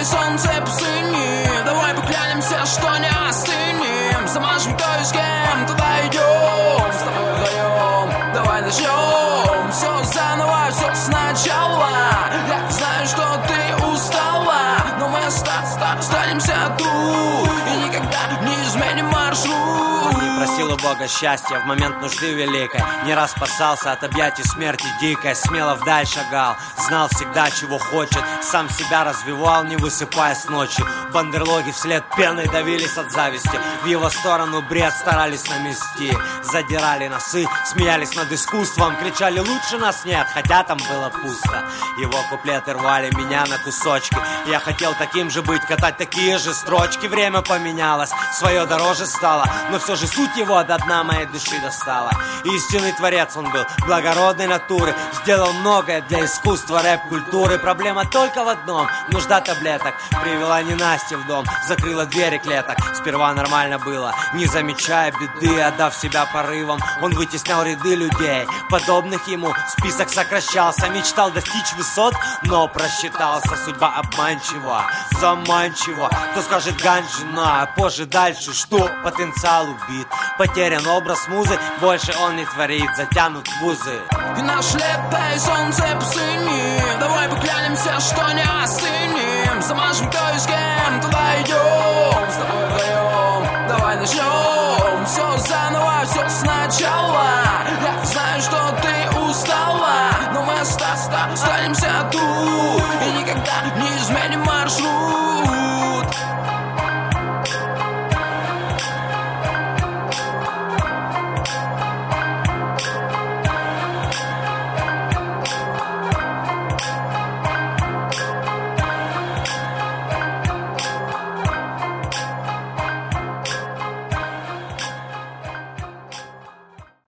солнце посыни. Давай поклянемся, что не остынем. Замажем кто и с кем, туда идем. С тобой вдвоем, давай начнем. Все заново, все сначала. Я знаю, что ты устала, но мы останемся тут и никогда не изменим маршрут. Не просил у Бога счастья в момент нужды великой. Не раз спасался от объятий смерти дикой. Смело вдаль шагал, знал всегда, чего хочет. Сам себя развивал, не высыпаясь ночью. Бандерлоги вслед пеной давились от зависти. В его сторону бред старались намести. Задирали носы, смеялись над искусством. Кричали: лучше нас нет, хотя там было пусто. Его куплеты рвали меня на кусочки. Я хотел таким же быть, катать такие же строчки. Время поменялось, свое дороже стало, но все же суть его до дна моей души достала. Истинный творец он был, благородной натуры. Сделал многое для искусства, рэп-культуры. Проблема только в одном: нужда таблеток. Привела ненастье в дом, закрыла двери клеток. Сперва нормально было, не замечая беды. Отдав себя порывам, он вытеснял ряды людей, подобных ему. Список сокращался, мечтал достичь высот, но просчитался. Судьба обманчива, заманчива. Кто скажет ганжина, а позже дальше что? Потенциал убит, потерян образ музы. Больше он не творит, затянут вузы. И наше лето, и солнце посыни. Давай поклянемся, что не остынем. Замажем кто и с кем, туда идем. С тобой вдвоем, давай начнем. Все заново, все сначала.